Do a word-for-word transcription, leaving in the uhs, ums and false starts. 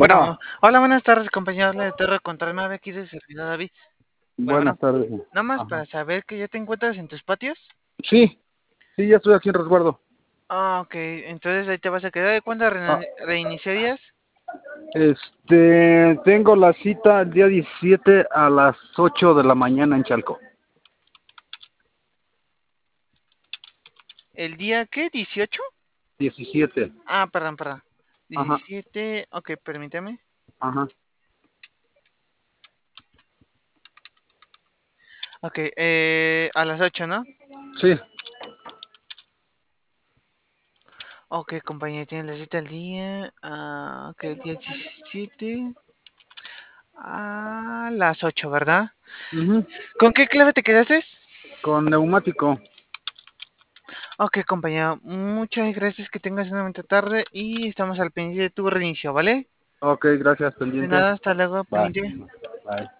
Bueno, Bueno, hola, buenas tardes, compañero. Habla de Torre Control nueve aquí de servidor David. Bueno, bueno, buenas tardes. nada más Ajá. para saber que ya te encuentras en tus patios. Sí, sí, ya estoy aquí en resguardo. Ah, ok, entonces ahí te vas a quedar. ¿De cuándo Ah, reina- reiniciarías? este, tengo la cita el día diecisiete a las ocho de la mañana en Chalco. ¿El día qué? ¿dieciocho? diecisiete. Ah, perdón, perdón. Ajá, diecisiete, ok, permítame. ajá. Ok, eh, a las ocho, ¿no? Sí, Ok, compañero, tiene la cita el día. Ah, ok, el día diecisiete a las ocho, ¿verdad? ujú, ¿Con qué clave te quedaste? con neumático. Ok, compañero, muchas gracias, que tengas una bonita tarde y estamos al pendiente de tu reinicio, ¿vale? Ok, gracias, De pendiente. nada, hasta luego, Bye. pendiente. Bye.